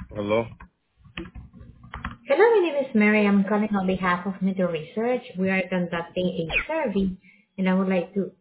Hello? Hello, my name is Mary. I'm calling on behalf of Meter Research. We are conducting a survey, and I would like to